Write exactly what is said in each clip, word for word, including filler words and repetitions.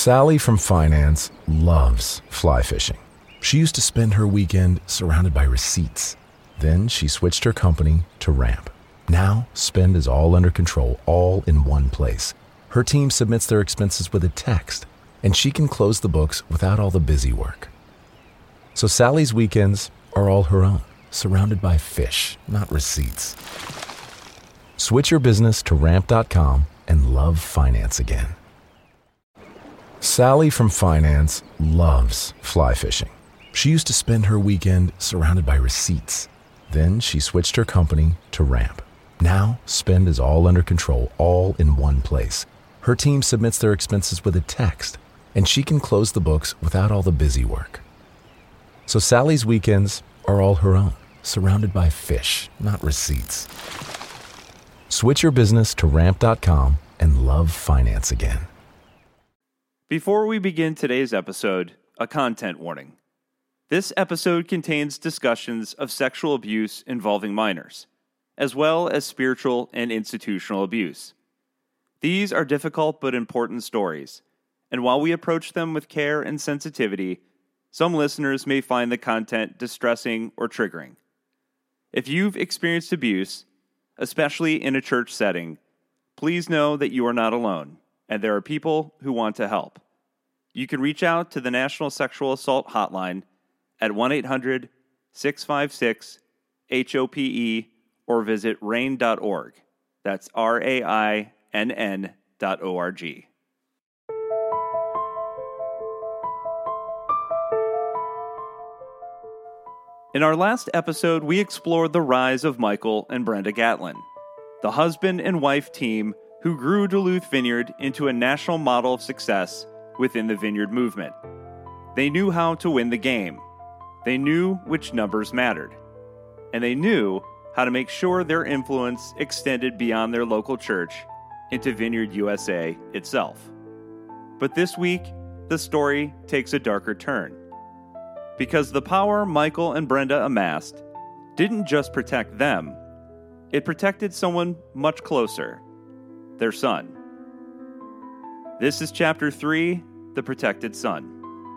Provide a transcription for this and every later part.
Sally from finance loves fly fishing. She used to spend her weekend surrounded by receipts. Then she switched her company to Ramp. Now, spend is all under control, all in one place. Her team submits their expenses with a text, and she can close the books without all the busy work. So Sally's weekends are all her own, surrounded by fish, not receipts. Switch your business to ramp dot com and love finance again. Sally from finance loves fly fishing. She used to spend her weekend surrounded by receipts. Then she switched her company to Ramp. Now, spend is all under control, all in one place. Her team submits their expenses with a text, and she can close the books without all the busy work. So Sally's weekends are all her own, surrounded by fish, not receipts. Switch your business to ramp dot com and love finance again. Before we begin today's episode, a content warning. This episode contains discussions of sexual abuse involving minors, as well as spiritual and institutional abuse. These are difficult but important stories, and while we approach them with care and sensitivity, some listeners may find the content distressing or triggering. If you've experienced abuse, especially in a church setting, please know that you are not alone, and there are people who want to help. You can reach out to the National Sexual Assault Hotline at one eight hundred six five six H O P E or visit rain dot org. That's R A I N N dot O R G. In our last episode, we explored the rise of Michael and Brenda Gatlin, the husband and wife team who grew Duluth Vineyard into a national model of success within the Vineyard movement. They knew how to win the game. They knew which numbers mattered. And they knew how to make sure their influence extended beyond their local church into Vineyard U S A itself. But this week, the story takes a darker turn. Because the power Michael and Brenda amassed didn't just protect them, it protected someone much closer, their son. This is Chapter three, The Protected Son.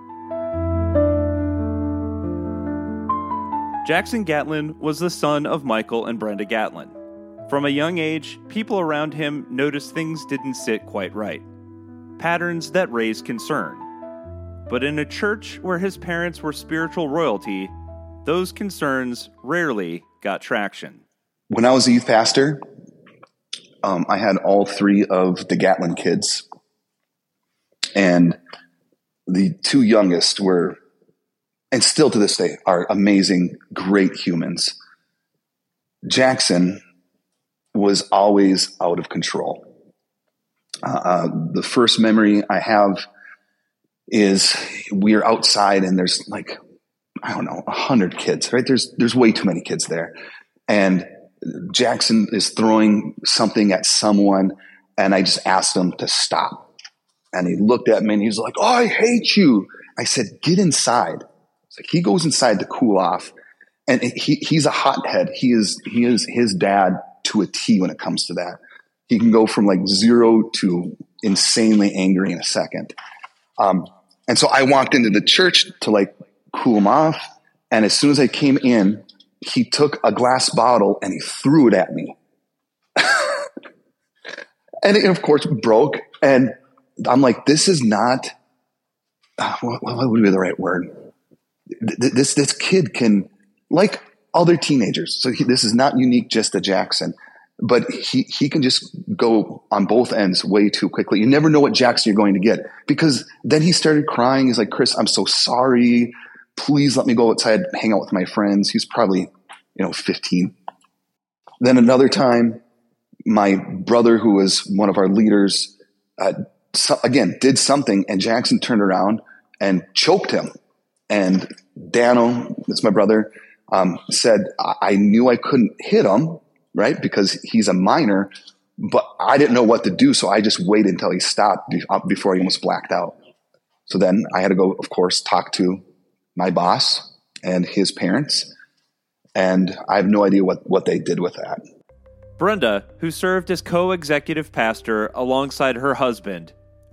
Jackson Gatlin was the son of Michael and Brenda Gatlin. From a young age, people around him noticed things didn't sit quite right. Patterns that raised concern. But in a church where his parents were spiritual royalty, those concerns rarely got traction. When I was a youth pastor, um, I had all three of the Gatlin kids. And the two youngest were, and still to this day, are amazing, great humans. Jackson was always out of control. Uh, uh, the first memory I have is we're outside and there's like, I don't know, a hundred kids, right? There's, there's way too many kids there. And Jackson is throwing something at someone. And I just asked him to stop. And he looked at me and he's like, "Oh, I hate you." I said, "Get inside." It's like he goes inside to cool off. And he, he's a hothead. He is, he is his dad to a T when it comes to that. He can go from like zero to insanely angry in a second. Um, And so I walked into the church to like cool him off. And as soon as I came in, he took a glass bottle and he threw it at me. And it, of course, broke. And I'm like, this is not, uh, what, what would be the right word? This, this kid can, like other teenagers. So he, this is not unique just to Jackson, but he, he can just go on both ends way too quickly. You never know what Jackson you're going to get, because then he started crying. He's like, "Chris, I'm so sorry. Please let me go outside, hang out with my friends." He's probably, you know, fifteen. Then another time, my brother, who was one of our leaders, uh, so, again, did something, and Jackson turned around and choked him. And Dano, that's my brother, um, said, I-, I knew I couldn't hit him, right? Because he's a minor, but I didn't know what to do. So I just waited until he stopped be- before he almost blacked out. So then I had to go, of course, talk to my boss and his parents. And I have no idea what, what they did with that. Brenda, who served as co-executive pastor alongside her husband,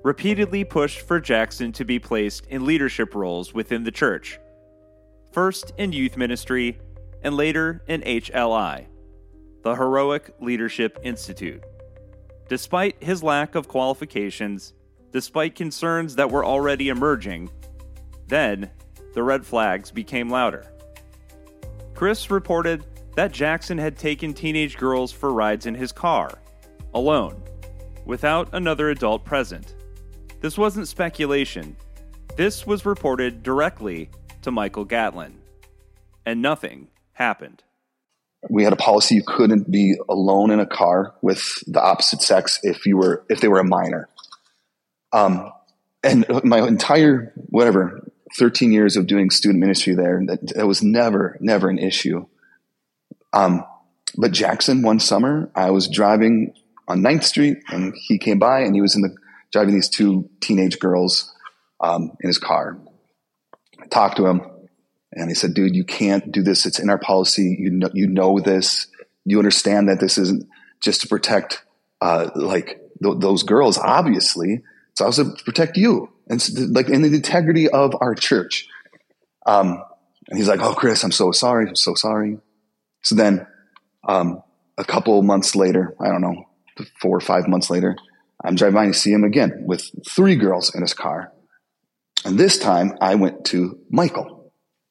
repeatedly pushed for Jackson to be placed in leadership roles within the church, first in youth ministry and later in H L I, the Heroic Leadership Institute. Despite his lack of qualifications, despite concerns that were already emerging, then the red flags became louder. Chris reported that Jackson had taken teenage girls for rides in his car, alone, without another adult present. This wasn't speculation. This was reported directly to Michael Gatlin. And nothing happened. We had a policy you couldn't be alone in a car with the opposite sex if you were if they were a minor. Um, and my entire, whatever, thirteen years of doing student ministry there, that, that was never, never an issue. Um, but Jackson, one summer, I was driving on ninth Street, and he came by, and he was in the driving these two teenage girls um, in his car. I talked to him, and he said, "Dude, you can't do this. It's in our policy. You know, you know this. You understand that this isn't just to protect uh, like th- those girls. Obviously, it's also to protect you, and it's like in the integrity of our church." Um, and he's like, "Oh, Chris, I'm so sorry. I'm so sorry." So then um, a couple months later, I don't know, four or five months later, I'm driving by and see him again with three girls in his car. And this time I went to Michael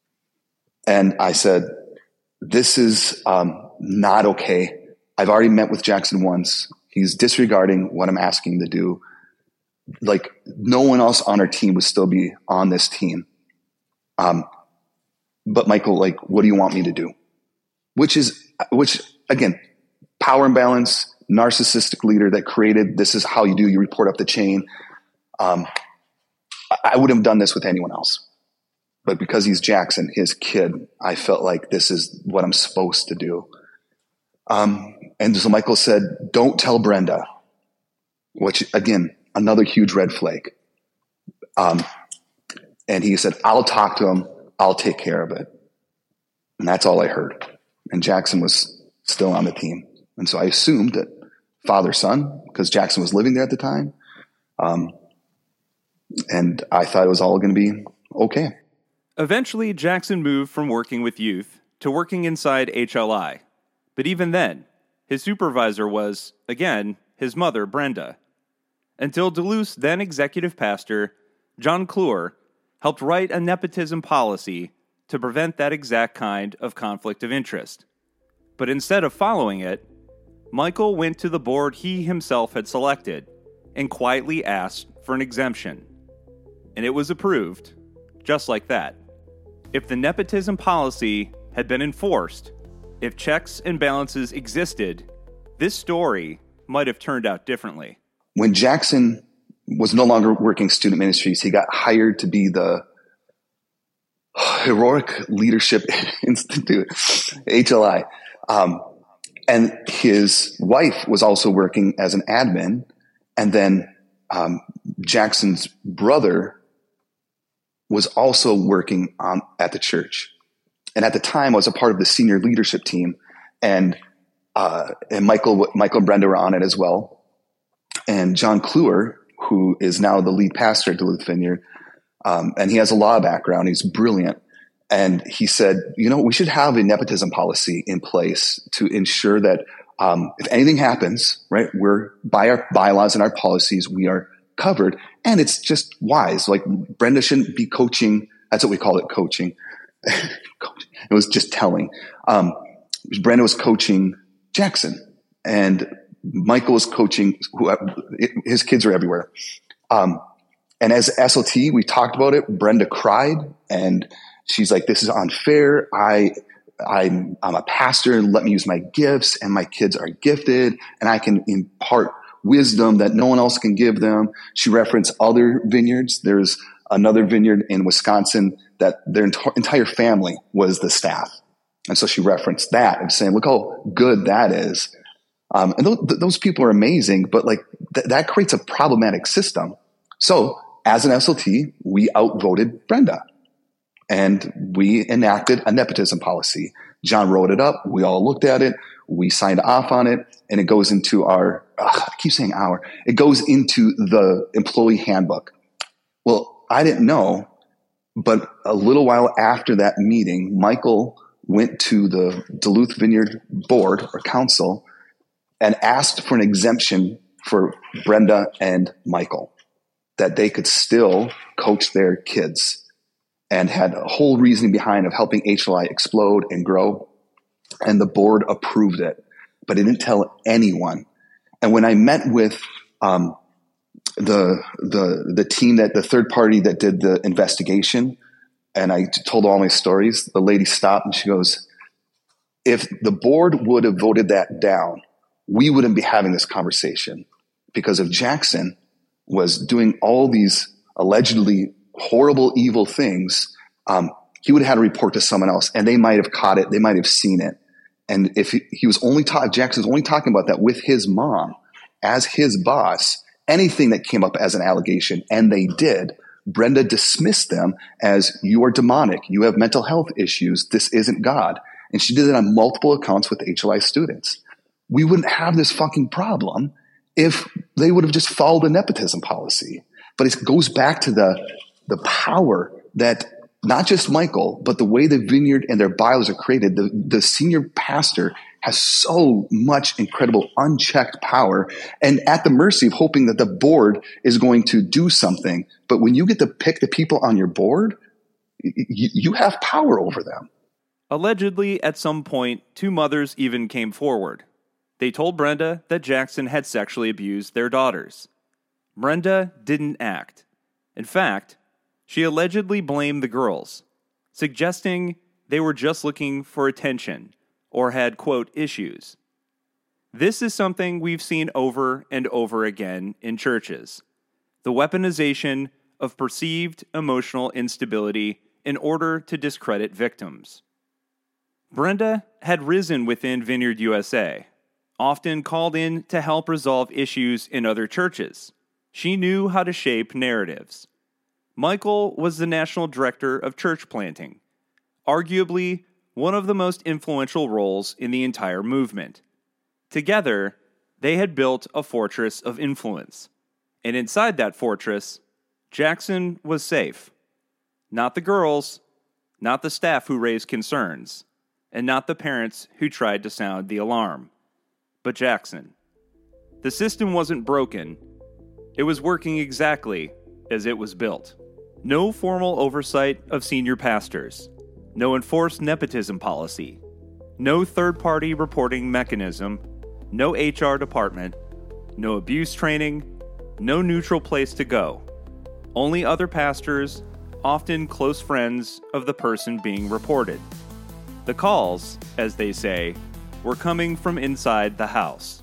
and I said, "This is um, not okay. I've already met with Jackson once. He's disregarding what I'm asking him to do. Like no one else on our team would still be on this team. Um, but Michael, like, what do you want me to do?" Which is, which again, power imbalance, narcissistic leader that created, this is how you do, you report up the chain. Um, I wouldn't have done this with anyone else, but because he's Jackson, his kid, I felt like this is what I'm supposed to do. Um, and so Michael said, "Don't tell Brenda," which again, another huge red flag. Um, and he said, "I'll talk to him. I'll take care of it." And that's all I heard. And Jackson was still on the team. And so I assumed that father, son, because Jackson was living there at the time. Um, and I thought it was all going to be okay. Eventually, Jackson moved from working with youth to working inside H L I. But even then, his supervisor was, again, his mother, Brenda. Until Duluth's then executive pastor, John Kluwer, helped write a nepotism policy to prevent that exact kind of conflict of interest. But instead of following it, Michael went to the board he himself had selected and quietly asked for an exemption. And it was approved, just like that. If the nepotism policy had been enforced, if checks and balances existed, this story might have turned out differently. When Jackson was no longer working student ministries, he got hired to be the Heroic Leadership Institute, H L I. Um, and his wife was also working as an admin. And then um, Jackson's brother was also working on at the church. And at the time, I was a part of the senior leadership team. And uh, and Michael, Michael and Brenda were on it as well. And John Kluwer, who is now the lead pastor at Duluth Vineyard, um, and he has a law background. He's brilliant. And he said, you know, we should have a nepotism policy in place to ensure that um, if anything happens, right, we're by our bylaws and our policies, we are covered. And it's just wise. Like Brenda shouldn't be coaching. That's what we call it, coaching. It was just telling. Um, Brenda was coaching Jackson, and Michael was coaching who, his kids are everywhere. Um, and as S L T, we talked about it. Brenda cried, and she's like, "This is unfair. I, I'm, I'm a pastor, and let me use my gifts, and my kids are gifted, and I can impart wisdom that no one else can give them." She referenced other vineyards. There's another vineyard in Wisconsin that their ent- entire family was the staff. And so she referenced that and saying, look how good that is. Um, and th- those people are amazing, but like th- that creates a problematic system. So as an S L T, we outvoted Brenda and we enacted a nepotism policy. John wrote it up. We all looked at it. We signed off on it, and it goes into our ugh, I keep saying our, it goes into the employee handbook. Well, I didn't know, but a little while after that meeting, Michael went to the Duluth Vineyard board or council and asked for an exemption for Brenda and Michael, that they could still coach their kids, and had a whole reasoning behind of helping H L I explode and grow. And the board approved it, but it didn't tell anyone. And when I met with um, the the the team, that the third party that did the investigation, and I told all my stories, the lady stopped and she goes, if the board would have voted that down, we wouldn't be having this conversation, because if Jackson was doing all these allegedly horrible, evil things, um, he would have had to report to someone else, and they might have caught it. They might have seen it. And if he, he was only ta- Jackson was only talking about that with his mom as his boss, anything that came up as an allegation, and they did, Brenda dismissed them as, you are demonic. You have mental health issues. This isn't God. And she did it on multiple accounts with H L I students. We wouldn't have this fucking problem if they would have just followed the nepotism policy. But it goes back to the, the power that not just Michael, but the way the vineyard and their bylaws are created. The, the senior pastor has so much incredible unchecked power, and at the mercy of hoping that the board is going to do something. But when you get to pick the people on your board, you, you have power over them. Allegedly, at some point, two mothers even came forward. They told Brenda that Jackson had sexually abused their daughters. Brenda didn't act. In fact, she allegedly blamed the girls, suggesting they were just looking for attention or had, quote, issues. This is something we've seen over and over again in churches. The weaponization of perceived emotional instability in order to discredit victims. Brenda had risen within Vineyard U S A, often called in to help resolve issues in other churches. She knew how to shape narratives. Michael was the national director of church planting, arguably one of the most influential roles in the entire movement. Together, they had built a fortress of influence, and inside that fortress, Jackson was safe. Not the girls, not the staff who raised concerns, and not the parents who tried to sound the alarm, but Jackson. The system wasn't broken. It was working exactly as it was built. No formal oversight of senior pastors, no enforced nepotism policy, no third-party reporting mechanism, no H R department, no abuse training, no neutral place to go. Only other pastors, often close friends of the person being reported. The calls, as they say, were coming from inside the house.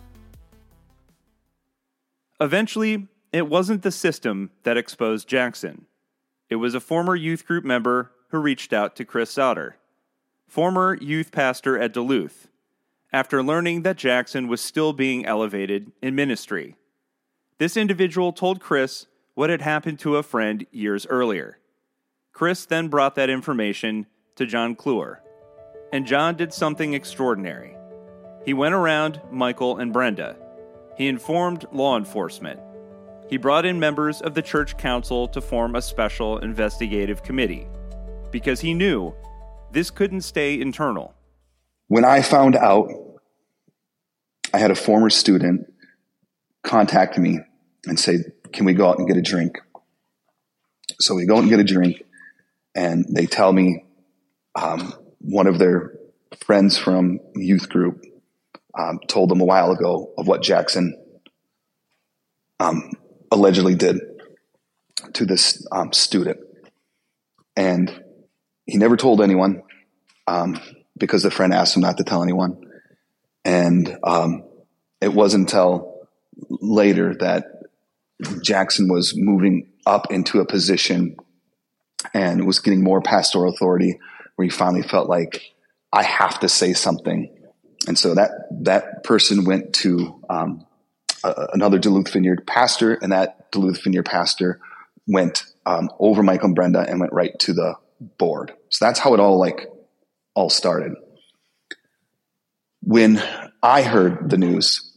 Eventually, it wasn't the system that exposed Jackson. It was a former youth group member who reached out to Chris Sauter, former youth pastor at Duluth, after learning that Jackson was still being elevated in ministry. This individual told Chris what had happened to a friend years earlier. Chris then brought that information to John Kluwer, and John did something extraordinary. He went around Michael and Brenda. He informed law enforcement. He brought in members of the church council to form a special investigative committee, because he knew this couldn't stay internal. When I found out, I had a former student contact me and say, can we go out and get a drink? So we go out and get a drink, and they tell me um, one of their friends from youth group um, told them a while ago of what Jackson um, allegedly did to this um, student. And he never told anyone um, because the friend asked him not to tell anyone. And um, it wasn't until later that Jackson was moving up into a position and was getting more pastoral authority, where he finally felt like, I have to say something. And so that that person went to um, a, another Duluth Vineyard pastor, and that Duluth Vineyard pastor went um, over Michael and Brenda and went right to the board. So that's how it all like all started. When I heard the news,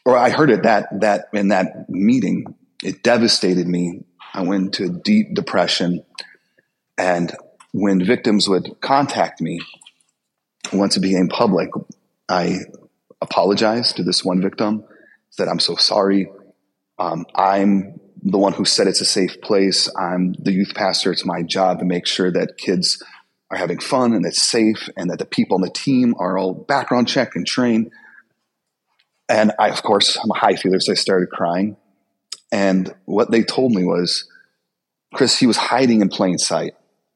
or I heard it that, that in that meeting, it devastated me. I went into deep depression. And when victims would contact me, once it became public, I apologized to this one victim, said, I'm so sorry. Um, I'm the one who said it's a safe place. I'm the youth pastor. It's my job to make sure that kids are having fun and it's safe and that the people on the team are all background checked and trained. And I, of course, I'm a high feeler, so I started crying. And what they told me was, Chris, he was hiding in plain sight.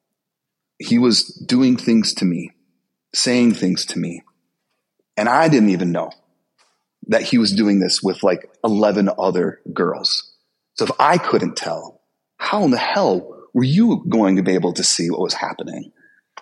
He was doing things to me, saying things to me. And I didn't even know that he was doing this with like eleven other girls. So if I couldn't tell, how in the hell were you going to be able to see what was happening?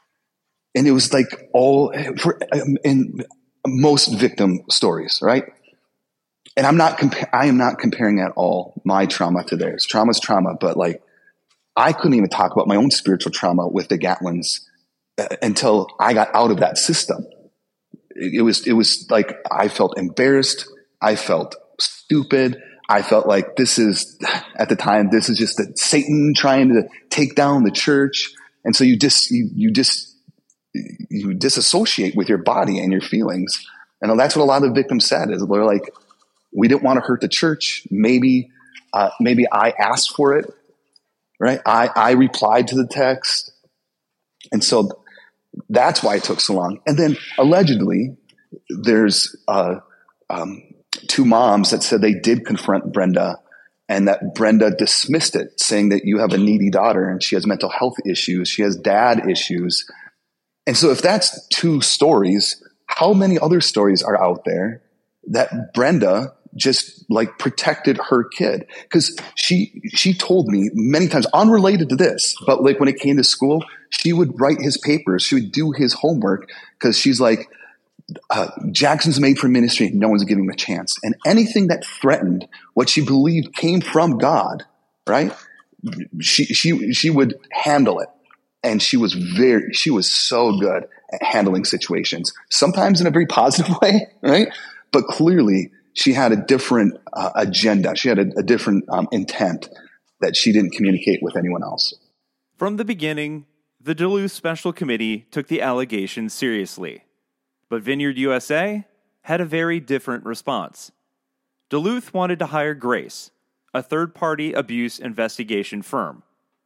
And it was like all for in most victim stories, right? And I'm not, compa- I am not comparing at all my trauma to theirs. Trauma's trauma, but like, I couldn't even talk about my own spiritual trauma with the Gatlins uh, until I got out of that system. It, it was, it was like, I felt embarrassed. I felt stupid. I felt like this is, at the time, this is just the Satan trying to take down the church. And so you just, you, you just, you disassociate with your body and your feelings. And that's what a lot of the victims said, is they're like, we didn't want to hurt the church. Maybe, uh, maybe I asked for it, right? I, I replied to the text. And so that's why it took so long. And then allegedly there's, uh, um, two moms that said they did confront Brenda and that Brenda dismissed it, saying that you have a needy daughter and she has mental health issues. She has dad issues. And so if that's two stories, how many other stories are out there that Brenda just like protected her kid? Because she she told me many times, unrelated to this, but like when it came to school, she would write his papers, she would do his homework, because she's like, uh, Jackson's made for ministry, no one's giving him a chance. And anything that threatened what she believed came from God, right? She she she would handle it. And she was very, she was so good at handling situations, sometimes in a very positive way, right? But clearly she had a different uh, agenda. She had a, a different um, intent that she didn't communicate with anyone else. From the beginning, the Duluth Special Committee took the allegations seriously. But Vineyard U S A had a very different response. Duluth wanted to hire Grace, a third-party abuse investigation firm.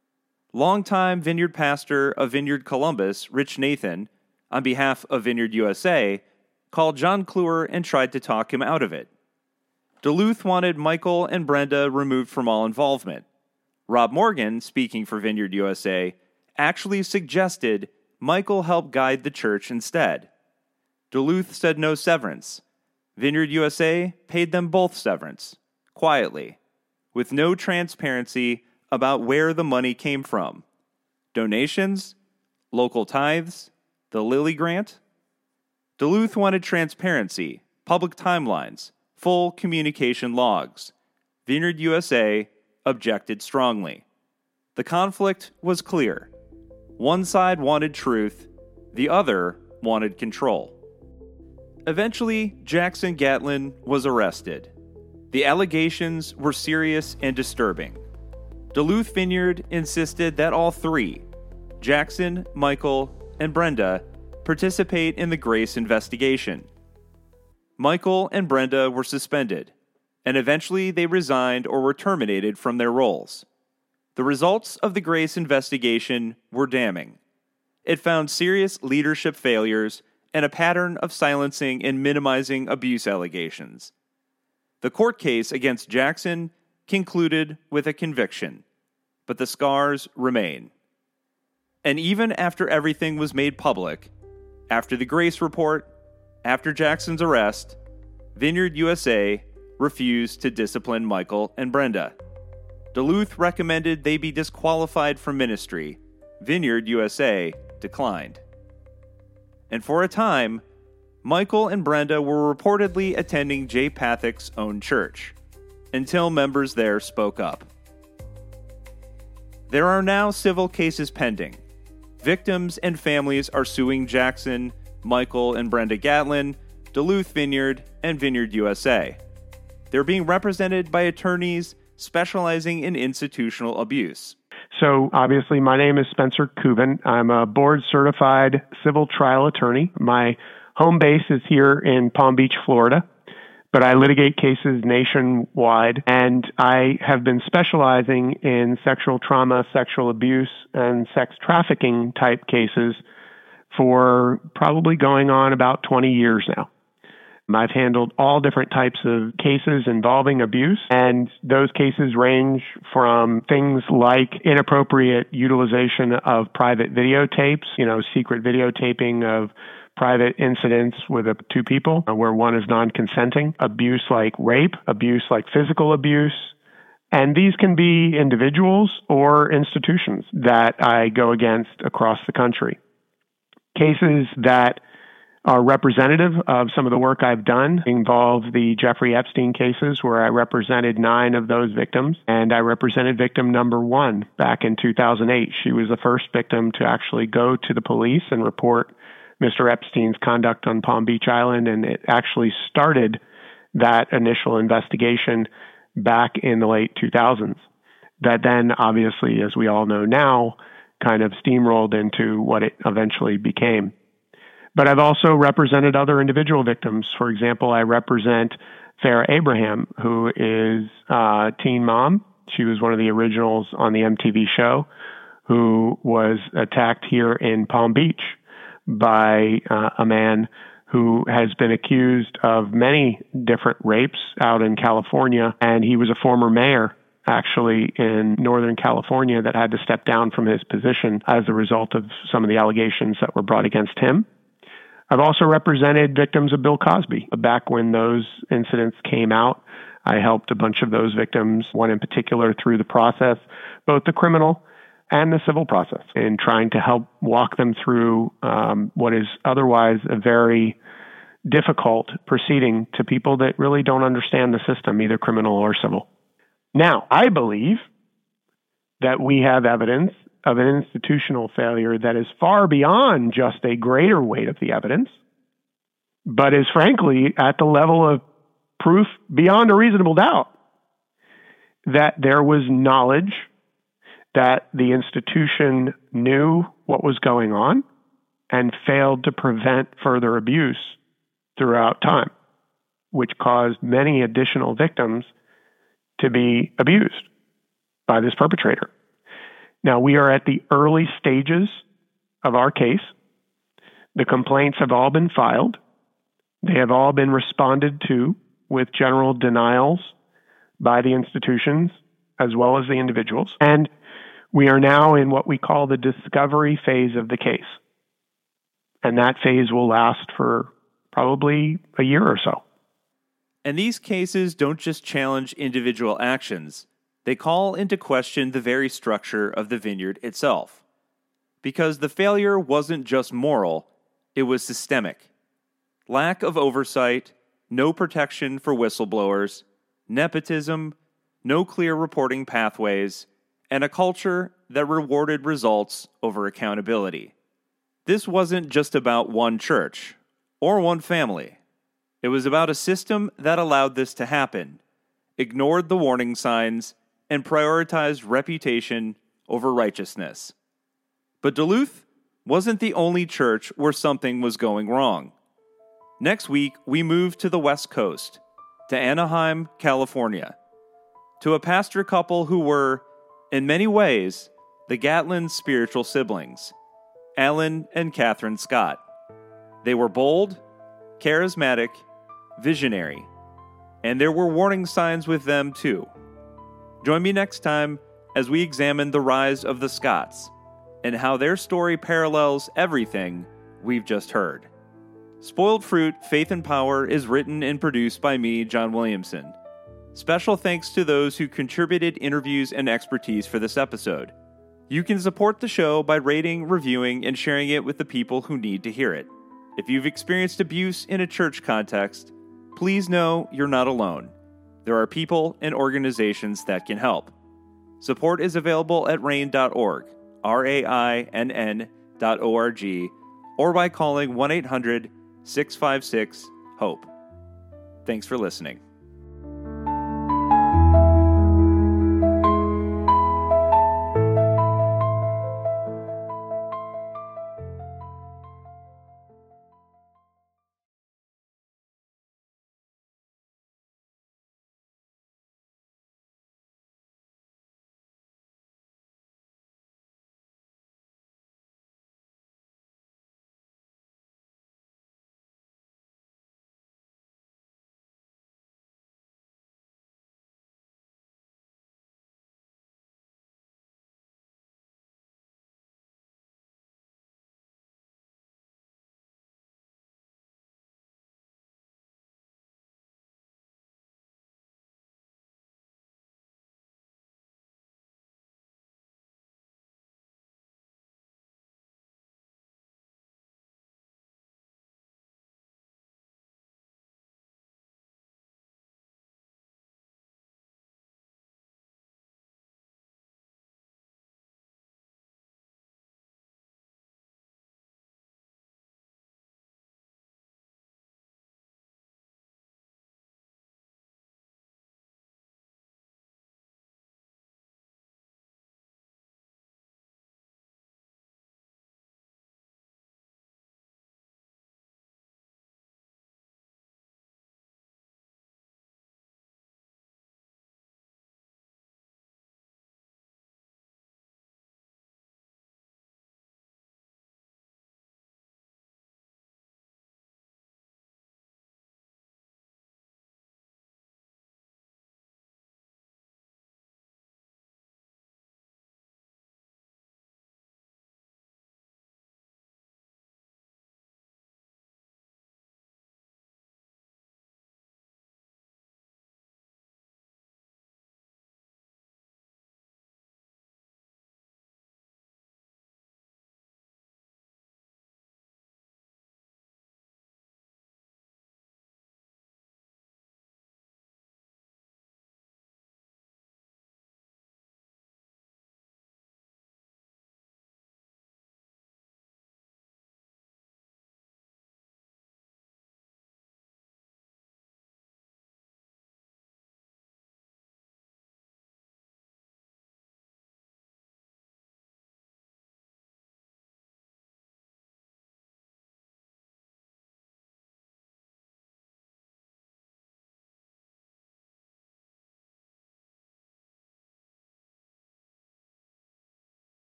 Longtime Vineyard pastor of Vineyard Columbus, Rich Nathan, on behalf of Vineyard U S A, called John Kluwer and tried to talk him out of it. Duluth wanted Michael and Brenda removed from all involvement. Rob Morgan, speaking for Vineyard U S A, actually suggested Michael help guide the church instead. Duluth said no severance. Vineyard U S A paid them both severance, quietly, with no transparency about where the money came from. Donations, local tithes, the Lilly Grant. Duluth wanted transparency, public timelines, full communication logs. Vineyard U S A objected strongly. The conflict was clear. One side wanted truth, the other wanted control. Eventually, Jackson Gatlin was arrested. The allegations were serious and disturbing. Duluth Vineyard insisted that all three, Jackson, Michael, and Brenda, participate in the Grace investigation. Michael and Brenda were suspended, and eventually they resigned or were terminated from their roles. The results of the Grace investigation were damning. It found serious leadership failures and a pattern of silencing and minimizing abuse allegations. The court case against Jackson concluded with a conviction, but the scars remain. And even after everything was made public, after the Grace report, after Jackson's arrest, Vineyard U S A refused to discipline Michael and Brenda. Duluth recommended they be disqualified from ministry. Vineyard U S A declined. And for a time, Michael and Brenda were reportedly attending Jay Pathak's own church, until members there spoke up. There are now civil cases pending. Victims and families are suing Jackson, Michael and Brenda Gatlin, Duluth Vineyard, and Vineyard U S A. They're being represented by attorneys specializing in institutional abuse. So obviously, my name is Spencer Kuban. I'm a board-certified civil trial attorney. My home base is here in Palm Beach, Florida, but I litigate cases nationwide, and I have been specializing in sexual trauma, sexual abuse, and sex trafficking type cases for probably going on about twenty years now. I've handled all different types of cases involving abuse, and those cases range from things like inappropriate utilization of private videotapes, you know, secret videotaping of private incidents with uh, two people where one is non-consenting, abuse like rape, abuse like physical abuse, and these can be individuals or institutions that I go against across the country. Cases that are representative of some of the work I've done involve the Jeffrey Epstein cases, where I represented nine of those victims, and I represented victim number one back in two thousand eight. She was the first victim to actually go to the police and report Mister Epstein's conduct on Palm Beach Island, and it actually started that initial investigation back in the late two thousands. That then, obviously, as we all know now, kind of steamrolled into what it eventually became. But I've also represented other individual victims. For example, I represent Farrah Abraham, who is a teen mom. She was one of the originals on the M T V show, who was attacked here in Palm Beach by uh, a man who has been accused of many different rapes out in California. And he was a former mayor, actually, in Northern California that had to step down from his position as a result of some of the allegations that were brought against him. I've also represented victims of Bill Cosby. Back when those incidents came out, I helped a bunch of those victims, one in particular, through the process, both the criminal and the civil process, in trying to help walk them through um, what is otherwise a very difficult proceeding to people that really don't understand the system, either criminal or civil. Now, I believe that we have evidence of an institutional failure that is far beyond just a greater weight of the evidence, but is frankly at the level of proof beyond a reasonable doubt that there was knowledge that the institution knew what was going on and failed to prevent further abuse throughout time, which caused many additional victims to be abused by this perpetrator. Now, we are at the early stages of our case. The complaints have all been filed. They have all been responded to with general denials by the institutions as well as the individuals. And we are now in what we call the discovery phase of the case. And that phase will last for probably a year or so. And these cases don't just challenge individual actions. They call into question the very structure of the vineyard itself. Because the failure wasn't just moral, it was systemic. Lack of oversight, no protection for whistleblowers, nepotism, no clear reporting pathways, and a culture that rewarded results over accountability. This wasn't just about one church or one family. It was about a system that allowed this to happen, ignored the warning signs, and prioritized reputation over righteousness. But Duluth wasn't the only church where something was going wrong. Next week, we move to the West Coast, to Anaheim, California, to a pastor couple who were, in many ways, the Gatlin spiritual siblings, Alan and Catherine Scott. They were bold, charismatic, visionary, and there were warning signs with them too. Join me next time as we examine the rise of the Scotts and how their story parallels everything we've just heard. Spoiled Fruit, Faith and Power is written and produced by me, John Williamson. Special thanks to those who contributed interviews and expertise for this episode. You can support the show by rating, reviewing, and sharing it with the people who need to hear it. If you've experienced abuse in a church context, please know you're not alone. There are people and organizations that can help. Support is available at rain dot org, R A I N N dot O R G, or by calling one eight hundred six five six HOPE. Thanks for listening.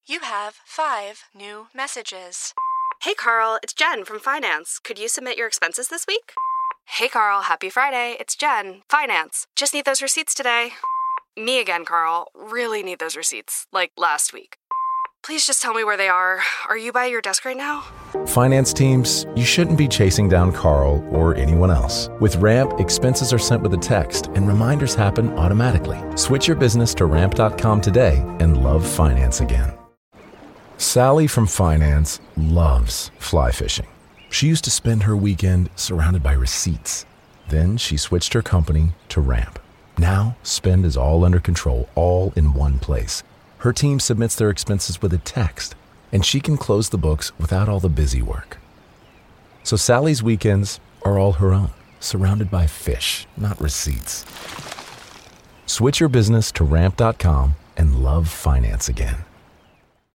You have five new messages. Hey, Carl, it's Jen from Finance. Could you submit your expenses this week? Hey, Carl, happy Friday. It's Jen, Finance. Just need those receipts today. Me again, Carl. Really need those receipts, like last week. Please just tell me where they are. Are you by your desk right now? Finance teams, you shouldn't be chasing down Carl or anyone else. With Ramp, expenses are sent with a text and reminders happen automatically. Switch your business to ramp dot com today and love finance again. Sally from Finance loves fly fishing. She used to spend her weekend surrounded by receipts. Then she switched her company to Ramp. Now, spend is all under control, all in one place. Her team submits their expenses with a text, and she can close the books without all the busy work. So Sally's weekends are all her own, surrounded by fish, not receipts. Switch your business to ramp dot com and love finance again.